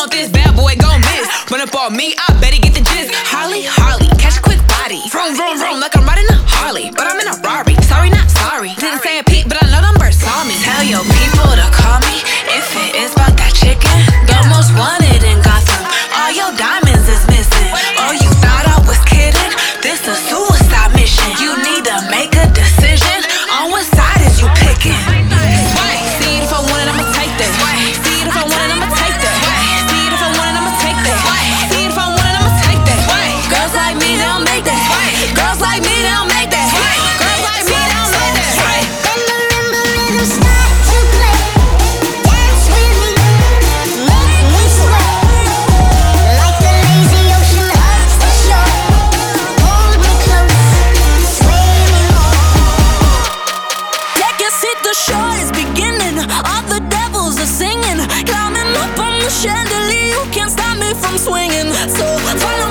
want this bad boy gon' miss. Run up on me, I bet he get the gist. Holly, Harley, catch a quick body. Vroom, vroom, vroom, like I'm riding a Harley, but I'm in a Rari. Sorry, not sorry. Didn't say a peep, but I know them birds saw me. Tell your people to call me if it is about that chicken. The most wanted in Gotham. All your diamonds is missing. Oh, you thought I was kidding? This a suicide mission. You need to make a decision on what side is you picking. See it if I want it, I'ma take that. See it if I want it, I'ma take that. See it if I want it, I'ma take that. See it if I want it, I'ma take that. Girls like me, they don't make that. Girls like me, they don't make that. Girls like me, they don't make that. When the marimba rhythm start to play, dance with me, make me sweat. Like the lazy ocean hugs the shore. Hold me close, sway me more. Yeah, guess hit the shore is beginning. All the devils are singing, climbing up on the chandelier. You can't stop me from swinging. So follow